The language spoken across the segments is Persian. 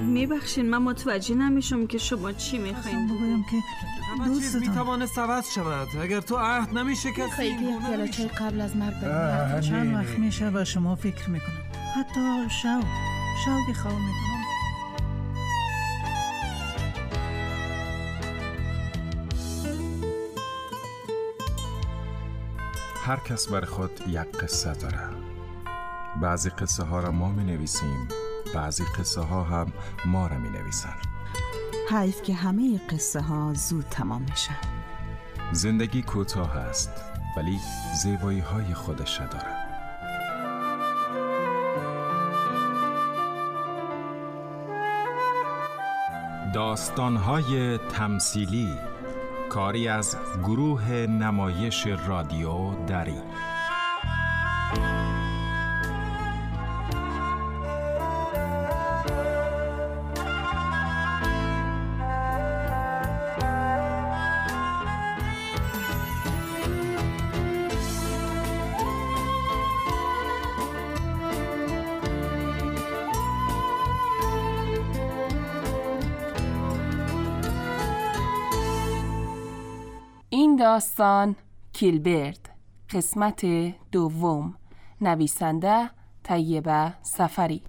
میبخشین من متوجه نمیشم که شما چی میخواین بگویم که همه چیز میتوانست عوض شود اگر تو عهد نمیشکستی. خیلی پیاله چای قبل از مرگ بریم. چند وقت میشه و شما فکر میکنم، حتی شوقی خواه میکنم. هر کس بر خود یک قصه داره. بعضی قصه ها را ما می نویسیم، بعضی قصه ها هم ما را می نویسن. حیف که همه قصه ها زود تمام میشن. زندگی کوتاه است ولی زیبایی های خودش داره. داستان های تمثیلی، کاری از گروه نمایش رادیو دری. این داستان کیلبرد، قسمت دوم، نویسنده طیبه سفری.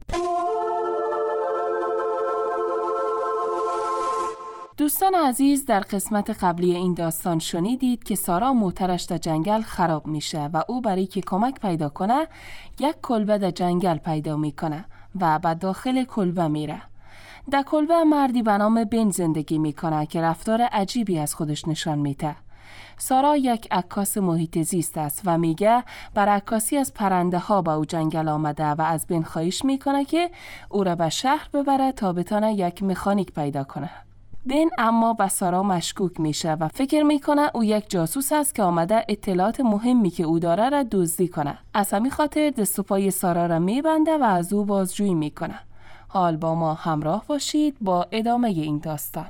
دوستان عزیز، در قسمت قبلی این داستان شنیدید که سارا موترش در جنگل خراب میشه و او برای که کمک پیدا کنه یک کلبه در جنگل پیدا میکنه و به داخل کلبه میره. در کلبه مردی به نام بن زندگی میکنه که رفتار عجیبی از خودش نشان میده. سارا یک عکاس محیط زیست است و میگه بر عکاسی از پرنده ها به او جنگل آمده و از بن خواهش میکنه که او را به شهر ببره تا بتونه یک مکانیک پیدا کنه. بن اما به سارا مشکوک میشه و فکر میکنه او یک جاسوس است که آمده اطلاعات مهمی که او داره را دزدی کنه. از همین خاطر دست و پای سارا را میبنده و از او بازجویی میکنه. حال با ما همراه باشید با ادامه این داستان.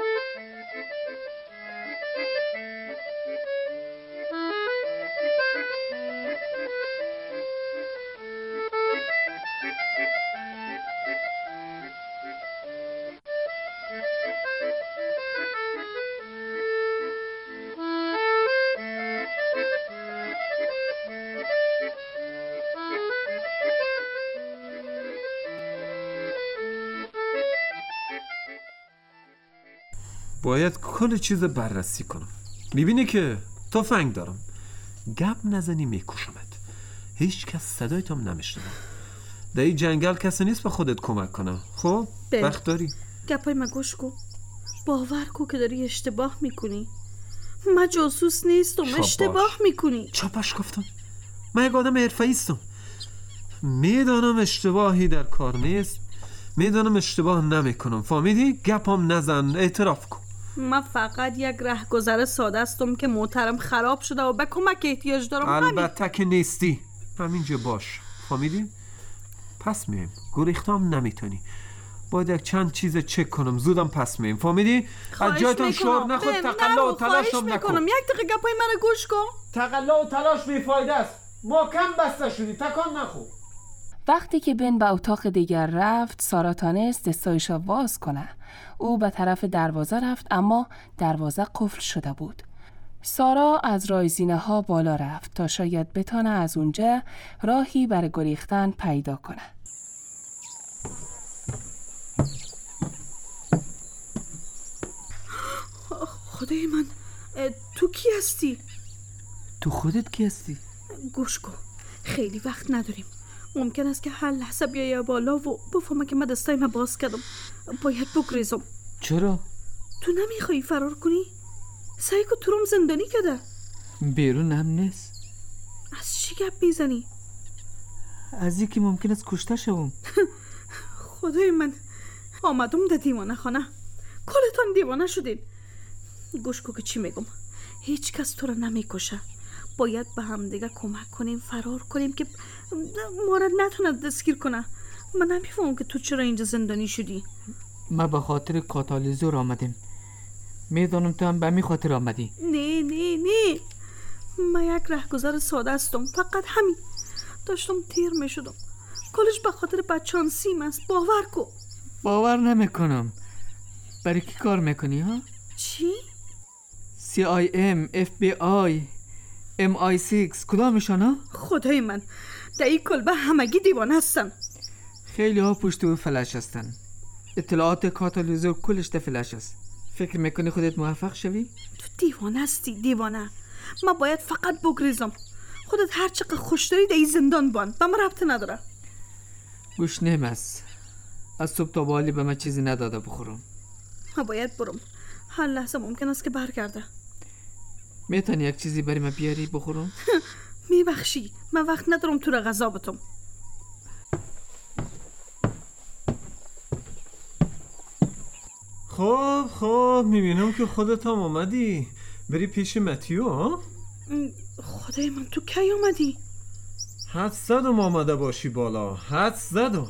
باید کل چیز بررسی کنم. میبینی که تفنگ دارم، گپ نزنی میکشمت. هیچ کس صدایتم نمیشنوه. در این جنگل کسی نیست به خودت کمک کنه. خب وقت داری؟ گپای من گوش کن. باور کو که داری اشتباه میکنی. من جاسوس نیستم. اشتباه میکنی. چاپش گفتم. من یک آدم حرفه‌ای هستم. میدانم اشتباهی در کار نیست، میدانم اشتباه نمیکنم. فهمیدی؟ گپام نزن، اعتراف کن. من فقط یک رهگذر ساده هستم که موترم خراب شده و به کمک احتیاج دارم. البته که نیستی. همینجا باش. فهمیدی؟ پس میایم. گریختم نمیتونی. باید یک چند چیز چک کنم. زودم پس میایم. فهمیدی؟ از جایتان شور نخود. تقلا و تلاشم نکن. یک دقیقه گپای من گوش کن. تقلا و تلاش بیفایده است. محکم بسته شدی. تکان نخور. وقتی که بن به اتاق دیگر رفت، سارا تانست دستایش را باز کنه. او به طرف دروازه رفت اما دروازه قفل شده بود. سارا از رایزینه ها بالا رفت تا شاید بتانه از اونجا راهی برای گریختن پیدا کنه. خدای من، تو کی هستی؟ تو خودت کی هستی؟ گوش کن، خیلی وقت نداریم. ممکن است که هر لحظه بیایی بالا و بفهمه که من دستایم باز کردم. باید بگریزم. چرا؟ تو نمیخوایی فرار کنی؟ سعی کن تو روم زندانی کرده. بیرون هم نیست. از چی گپ میزنی؟ از یکی ممکن است کشته شوم. خدای من، آمدم در دیوانه خانه. کلتان دیوانه شدین. گوش کن که چی میگم. هیچ کس تو رو نمیکشه. باید به هم دیگه کمک کنیم، فرار کنیم که ما را نتونه دستگیر کنه. من نمیفهمم که تو چرا اینجا زندانی شدی. ما به خاطر کاتالیزور آمدیم. میدانم تو هم به می خاطر آمدی. نه من یک رهگذر ساده هستم. فقط همین. داشتم تیر می شدم. کلش به خاطر بدشانسیم است. باور کن. باور نمیکنم. برای کی کار میکنی ها؟ چی؟ CIM، FBI، MI6 کدامشان ها؟ خدای من، در این کلبه همگی دیوانه هستن. خیلی ها پشت او فلش هستن. اطلاعات کاتالیزور کلش در فلش است. فکر میکنی خودت موفق شوی؟ تو دیوانه هستی، دیوانه. ما باید فقط بگریزم. خودت هر چقدر خوش داری در این زندان بان، به من ربط نداره. گوش نمست. از صبح تا بالی به من چیزی نداده بخورم. ما باید برم. هر لحظه ممکن است که برگرده. میتونی یک چیزی برای من بیاری بخورم؟ میبخشی، من وقت ندارم تو را غذا بتم. خب میبینم که خودت هم آمدی. بری پیش متیو ها؟ خدای من، تو کی آمدی؟ حد زدم آمده باشی بالا. حد زدم.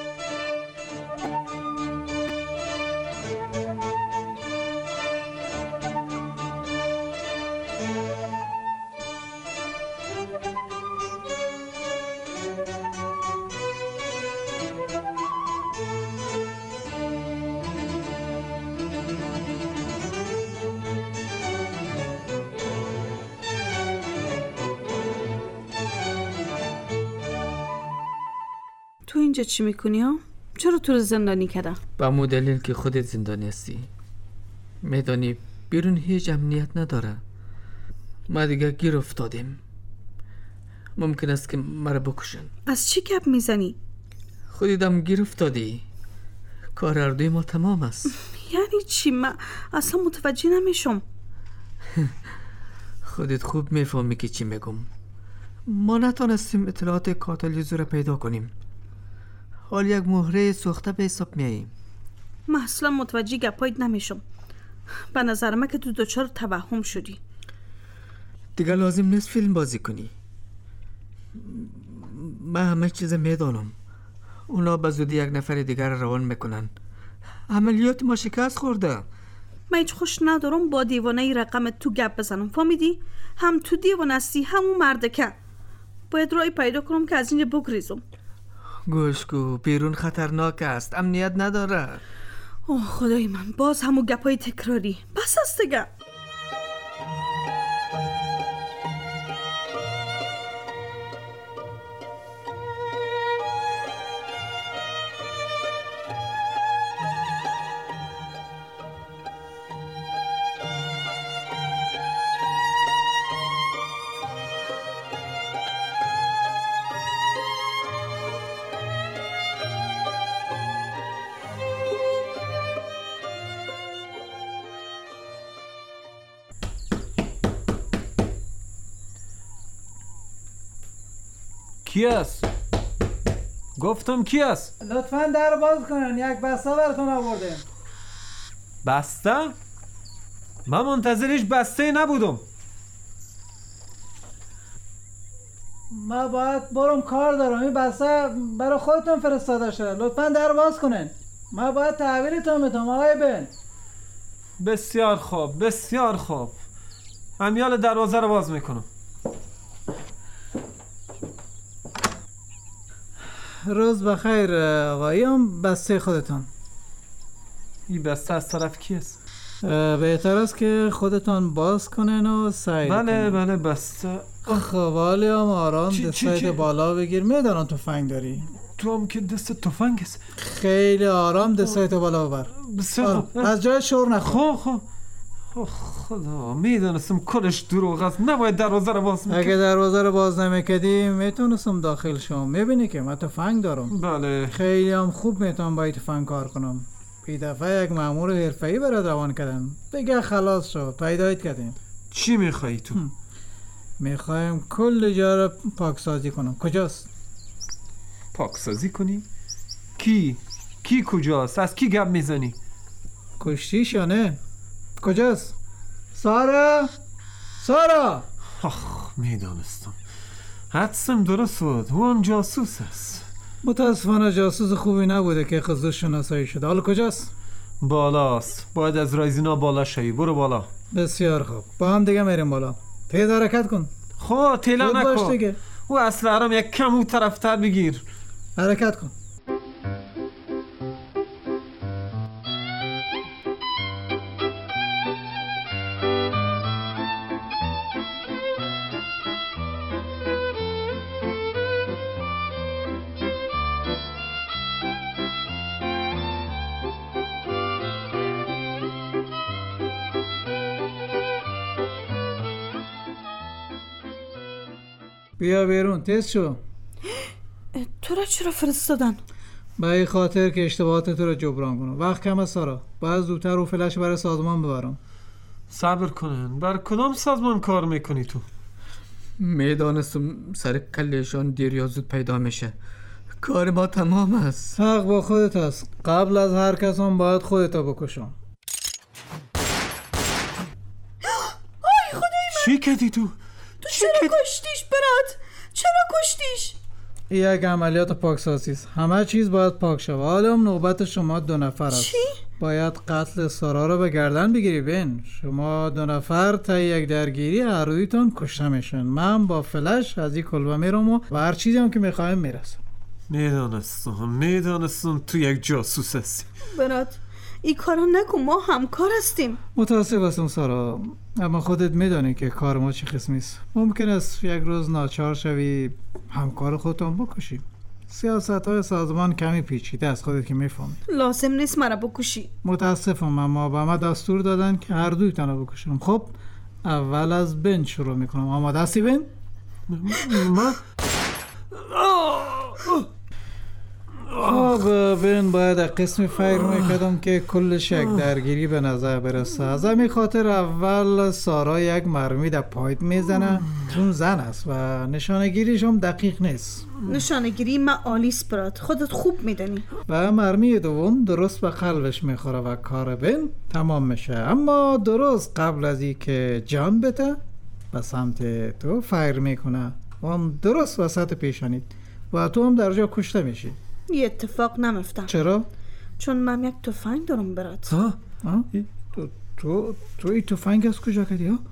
تو اینجا چی میکنی ها؟ چرا تو رو زندانی کردن؟ با مو دلیل که خودت زندانی هستی. میدانی بیرون هیچ امنیت نداره. ما دیگه گیر افتادیم. ممکن است که مرا بکشن. از چی گپ میزنی؟ خودیدم گیر افتادی. کار اردوی ما تمام است. یعنی چی؟ من اصلا متوجه نمیشم. خودت خوب میفهمی که چی میگم. ما نتونستیم اطلاعات کاتالیزور را پیدا کنیم. حال یک مهره سوخته به حساب میاییم. من اصلا متوجه گپایت نمیشم. به نظر من که تو دچار توهم شدی. دیگه لازم نیست فیلم بازی کنی. من همه چیز میدانم. اونا به زودی یک نفر دیگر روان میکنن. عملیات ما شکست خورده. من هیچ خوش ندارم با دیوانه ای رقم تو گپ بزنم. فهمیدی؟ هم تو دیوانه هستی، همون مردکه. باید رای پیدا کنم که از اینجا بگریزم. گوش کو، بیرون خطرناک است. امنیت نداره. اوه خدای من، باز همون گپای تکراری. بس است دیگه. کی است؟ گفتم کی است؟ لطفاً در باز کنن، یک بسته براتون آوردیم. بسته؟ من منتظر هیچ بسته نبودم. ما باید برم کار دارم. این بسته برای خودتون فرستاده شده. لطفاً در باز کنن. ما باید تحویلتون بدم آقای بن. بسیار خوب، بسیار خوب. امیال دروازه رو باز میکنم. روز بخیر آقایون. بسته خودتان. این بسته از طرف کی است؟ بهتر است که خودتان باز کنن و سعی کنن. بله بسته. خب حالی هم آرام چی دستایت بالا بگیر. میدانم تفنگ داری. تو هم که دست تفنگ است. خیلی آرام دستایت بالا ببر. بسیار خوب. از جای شور نخور. خب خدا، میدانستم کلش دروغ است. نباید دروازه رو باز میکنم. اگه دروازه رو باز نمیکردی میتونستم داخل شم. میبینی که من تفنگ دارم. بله. خیلی هم خوب میتونم با این تفنگ کار کنم. بی دفعه یک مأمور حرفه‌ای برات روان کردم. دیگه خلاص شد. پیدایت کردیم. چی میخوایی تو؟ میخوایم کل جا رو پاکسازی کنم. کجاست؟ پاکسازی کنی؟ کی کجاست؟ از کی گپ میزنی؟ کشتیش یا نه؟ کجاست؟ سارا میدانستم. حدسم درست بود. او هم جاسوس است. متاسفانه جاسوس خوبی نبوده که خودش شناسایی شده. حالا کجاست؟ بالاست. باید از رایزینا بالا شوی. برو بالا. بسیار خوب. با هم دیگه میریم بالا. تیز حرکت کن. خب تیلا نکن. دیگه. او اصل حرام یک کم او طرفتر بگیر. حرکت کن. بیا بیرون، تست شو. تو را چرا فرستادن؟ به این خاطر که اشتباهات تو رو جبران کنم. وقت کمه سارا، باید زودتر رو فلش برای سازمان ببرم. صبر کنن. بر کدام سازمان کار میکنی تو؟ میدانستم سر کلشان دیر یا زود پیدا میشه. کار ما تمام است. حق با خودت است. قبل از هر کس هم باید خودتو بکشم. چی کردی تو؟ چرا کشتیش برات؟ چرا کشتیش؟ این یک عملیات پاکسازی است. همه چیز باید پاک شود. حالا هم نوبت شما 2 نفر است. چی؟ باید قتل سارا رو به گردن بگیری. بین شما 2 نفر تا یک درگیری هر رویتون کشته میشن. من با فلش از این کلبه میرم و هر چیزی هم که میخوایم میرسم. میدانستم تو یک جاسوس هستی. برات این کارو نکن، ما همکار هستیم. متاسف هستم سارا، اما خودت میدانی که کار ما چه قسمی است. ممکن است یک روز ناچار شوی همکار خودتون بکشی. سیاست های سازمان کمی پیچیده است، خودت که میفهمی. لازم نیست مرا بکشی. متاسفم، اما به ما دستور دادن که هر دویتان رو بکشم. خب اول از بن شروع میکنم. آماده هستی بن؟ ما خب بن باید قسمی فکر میکردم که کلش یک درگیری به نظر برسه. از همین خاطر اول سارا یک مرمی در پایت میزنه. چون زن است و نشانگیریش هم دقیق نیست. نشانگیری من عالیست برات، خودت خوب میدانی. و مرمی دوم درست به قلبش میخوره و کار بن تمام میشه. اما درست قبل از این که جان بده به سمت تو فکر میکنه و هم درست وسط پیشانید و تو هم در جا کشته میشی. یه اتفاق نمیفتم. چرا؟ چون من یک تفنگ دارم برات. ها؟ تو این تفنگ از کجا کردی ها؟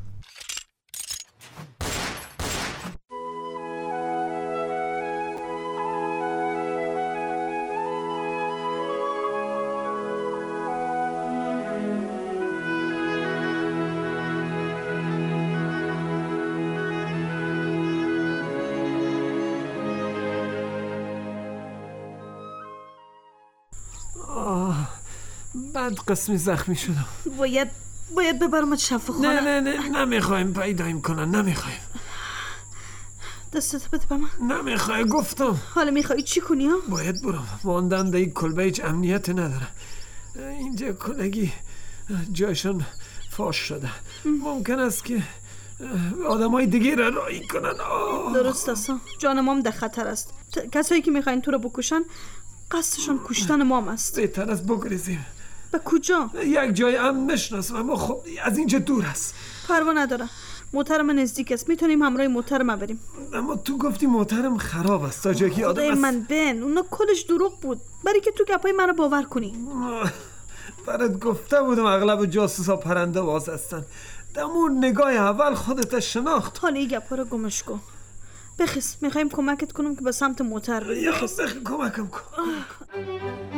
بعد قسمی زخمی شدم. باید ببرمت شفاخانه. نه نمیخوایم پیدایم کنن. نمیخوایم. دستت بده به من. نمیخوای گفتم. حالا میخوایی چی کنی ها؟ باید برم. ماندن در این کلبه هیچ امنیت نداره. اینجا کلگی جایشون فاش شده. ممکن است که آدم های دیگه را رایی کنن. درست است. جان مام در خطر است. کسایی که میخواین تو رو بکشن قصدشان کشتن مام است. بهتر است بگریزیم. به کجا؟ یک جای امن نشناسم، اما خب از اینجا دور است. پروا نداره، موترم نزدیک است، میتونیم همراه موترم بریم. اما تو گفتی موترم خراب است. تا جایی که آدم است. من بن اونا کلش دروغ بود، برای که تو گپای منو باور کنی. برات گفته بودم اغلب جاسوسا پرنده باز هستن. دمون نگاه اول خودت شناخت. حالا این گپا رو گمش کن. بخیز، میخوایم کمکت کنم که به سمت موتر بریم. کمکم کن.